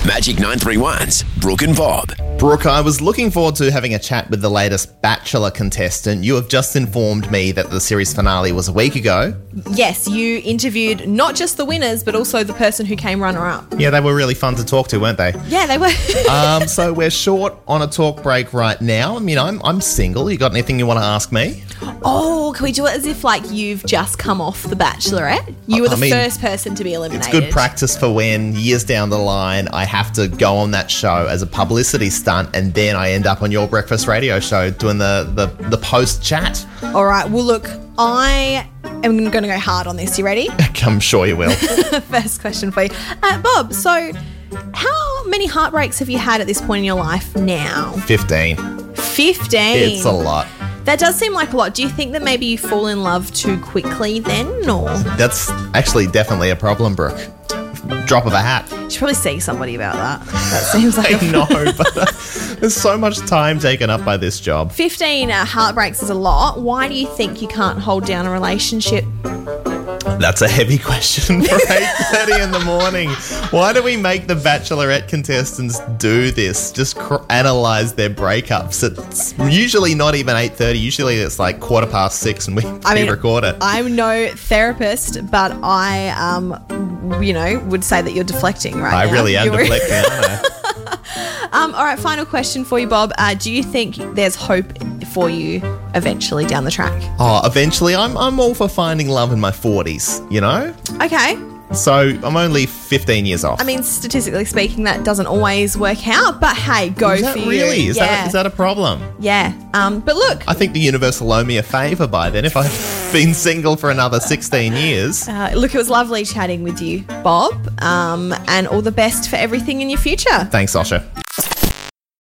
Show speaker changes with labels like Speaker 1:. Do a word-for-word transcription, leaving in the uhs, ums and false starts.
Speaker 1: Magic nine three one's Brooke and Bob.
Speaker 2: Brooke, I was looking forward to having a chat with the latest Bachelor contestant. You have just informed me that the series finale was a week ago.
Speaker 3: Yes, you interviewed not just the winners, but also the person who came runner-up.
Speaker 2: Yeah, they were really fun to talk to, weren't they?
Speaker 3: Yeah, they were.
Speaker 2: um, so we're short on a talk break right now. I mean, I'm I'm single. You got anything you want to ask me?
Speaker 3: Oh, can we do it as if like you've just come off The Bachelorette? You were the
Speaker 2: I mean,
Speaker 3: first person to be eliminated.
Speaker 2: It's good practice for when years down the line I have to go on that show as a publicity stunt and then I end up on your breakfast radio show doing the, the, the post chat.
Speaker 3: All right, well look, I am going to go hard on this. You ready?
Speaker 2: I'm sure you will.
Speaker 3: First question for you. Uh, Bob, so how many heartbreaks have you had at this point in your life now?
Speaker 2: fifteen.
Speaker 3: fifteen?
Speaker 2: It's a lot.
Speaker 3: That does seem like a lot. Do you think that maybe you fall in love too quickly then, or?
Speaker 2: That's actually definitely a problem, Brooke. Drop of a hat.
Speaker 3: You should probably see somebody about that. That seems like
Speaker 2: I
Speaker 3: a
Speaker 2: know, but uh, there's so much time taken up by this job.
Speaker 3: fifteen uh, heartbreaks is a lot. Why do you think you can't hold down a relationship?
Speaker 2: That's a heavy question for eight thirty in the morning. Why do we make the Bachelorette contestants do this? Just cr- analyse their breakups. It's usually not even eight thirty. Usually it's like quarter past six and we
Speaker 3: I mean,
Speaker 2: record it.
Speaker 3: I'm no therapist, but I, um, you know, would say that you're deflecting right
Speaker 2: I
Speaker 3: now.
Speaker 2: really am
Speaker 3: You're-
Speaker 2: deflecting, aren't I?
Speaker 3: Um, all right, final question for you, Bob. Uh, do you think there's hope for you eventually down the track?
Speaker 2: Oh, eventually I'm I'm all for finding love in my forties, you know?
Speaker 3: Okay.
Speaker 2: So I'm only fifteen years off.
Speaker 3: I mean, statistically speaking, that doesn't always work out, but hey, go
Speaker 2: is that
Speaker 3: for
Speaker 2: really?
Speaker 3: you.
Speaker 2: Is
Speaker 3: yeah.
Speaker 2: that is that a problem?
Speaker 3: Yeah. Um, but look,
Speaker 2: I think the universe will owe me a favour by then if I've been single for another sixteen years.
Speaker 3: uh, look, it was lovely chatting with you, Bob, um, and all the best for everything in your future.
Speaker 2: Thanks, Sasha.